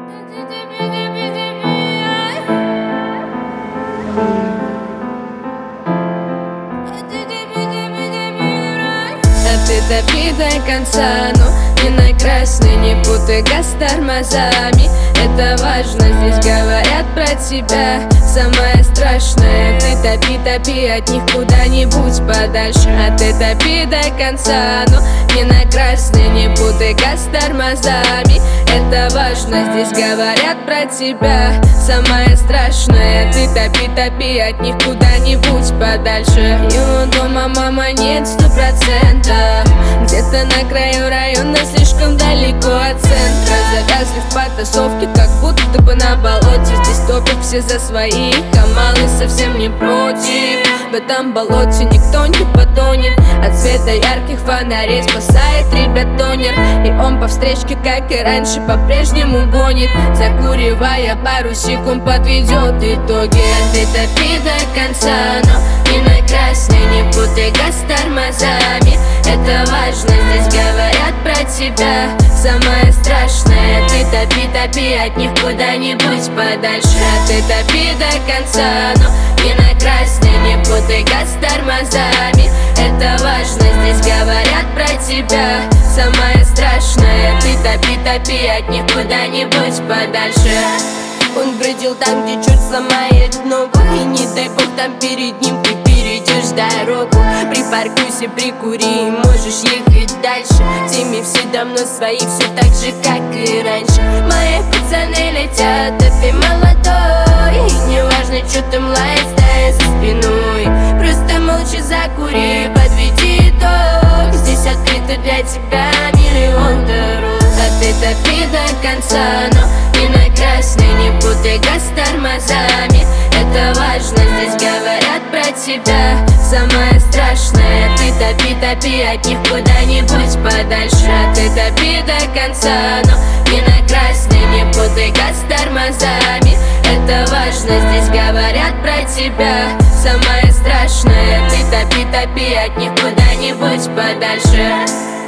А ты топи до конца, но не на красный, не путай газ с тормозами. Это важно, здесь говорят про тебя. Самое страшное, ты топи, топи от них куда-нибудь подальше. А ты топи до конца, но не на красный, не путай газ с тормозами. Это важно, здесь говорят про тебя. Самое страшное, ты топи, топи от них куда-нибудь подальше. Его дома мама нет 100%. Где-то на краю района, слишком далеко от центра. Завязли в потасовке, как будто бы на болоте. Здесь топят все за своих, а малый совсем не против. В этом болоте никто не потонет. От света ярких фонарей спасает ребят тонер. И он по встречке, как и раньше, по-прежнему гонит. Закуривая пару секунд, подведет итоги. А ты топи до конца, но не на красный, не путай газ с тормозами. Это важно, здесь говорят про тебя. Самое страшное, ты топи, топи от них куда-нибудь подальше. А ты топи до конца, но не на красный, не путай газ с тормозами. Это важно, здесь говорят про тебя. Самое страшное, ты топи, топи от них куда-нибудь подальше. Он бродил там, где черт сломает ногу, и не дай бог там перед ним ты перейдешь дорогу. Припаркуйся, прикури, можешь ехать дальше. В теме все давно свои, все так же, как и раньше. Мои пацаны летят, а ты молодой. И не важно, что там лает стая за спиной. Просто молча закури, подведи итог. Здесь открыто для тебя миллион дорог. А ты топи до конца, но не на красный, не путай газ с тормозами. Это важно, здесь говорят про тебя. Самое страшное, ты топи, топи от них куда-нибудь подальше. А ты топи до конца, но не на красный, не путай газ с тормозами. Это важно, здесь говорят про тебя. Самое страшное, ты топи, топи от них куда-нибудь подальше.